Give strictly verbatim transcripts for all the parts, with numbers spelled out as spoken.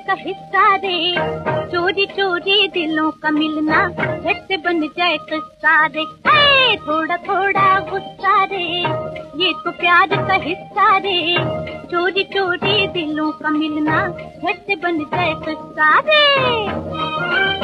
का हिस्सा रे, चोरी चोरी दिलों का मिलना झट से बन जाए किस्सा रे। थोड़ा थोड़ा गुस्सा रे, ये तो प्यार का हिस्सा रे, चोरी चोरी दिलों का मिलना झट से बन जाए किस्सा रे।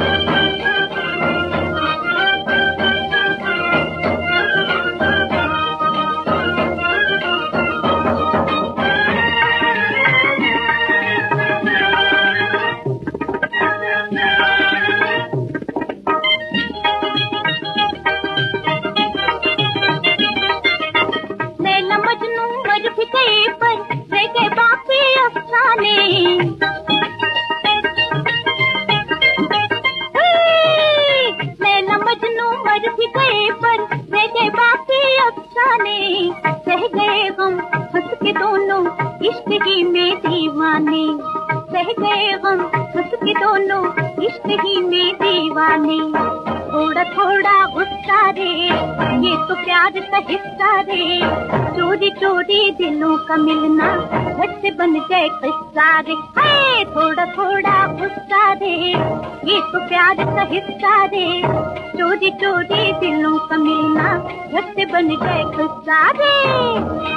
सह गए हम हंस के दोनों इश्क ही में दीवाने, सह गए हम हंस के दोनों इश्क ही में दीवाने। थोड़ा थोड़ा गुस्सा रे, ये तो प्यार का हिस्सा रे, चोरी चोरी दिलों का मिलना झट से बन जाए किस्सा रे। थोड़ा थोड़ा गुस्सा रे, ये तो प्यार का हिस्सा रे, चोरी चोरी दिलों का मिलना झट से बन जाए किस्सा रे।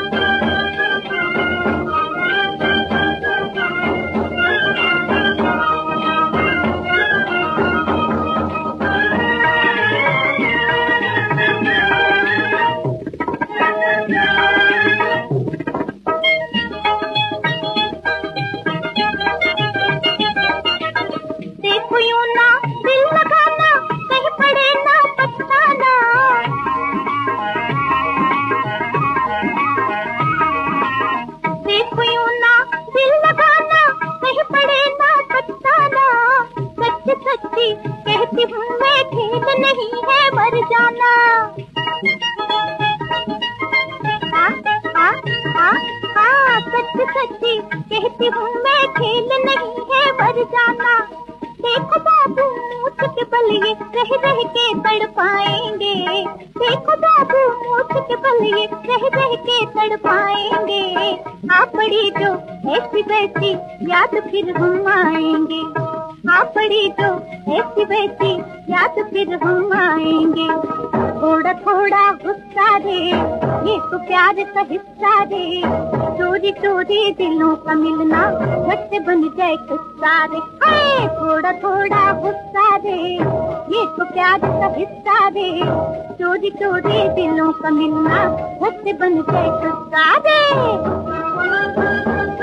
देखो यूं ना दिल लगाना, कहीं पड़े ना पछताना, देखो यूं ना दिल लगाना, कहीं पड़े ना पछताना। सच्ची सच्ची कहती हूँ मैं, खेद नहीं है मर जाना। हाँ हाँ हाँ हाँ, सच्ची सच्ची कहती हूँ मैं, खेद नहीं है मर जाना। देखो बाबू मूछ के बल ये रह रह के तड़ पाएंगे, देखो बाबू मूछ के बल ये रह रह के तड़ पाएंगे। आप पड़ी जो ऐसी वैसी याद फिर हम आएंगे, आप पड़ी जो ऐसी वैसी याद फिर हम आएंगे। थोड़ा थोड़ा गुस्सा रे, ये तो प्यार का हिस्सा रे, चोरी चोरी दिलों का मिलना झट से बन जाए किस्सा रे। थोड़ा थोड़ा गुस्सा रे, ये तो प्यार का हिस्सा रे, चोरी चोरी दिलों का मिलना झट से बन जाए किस्सा रे।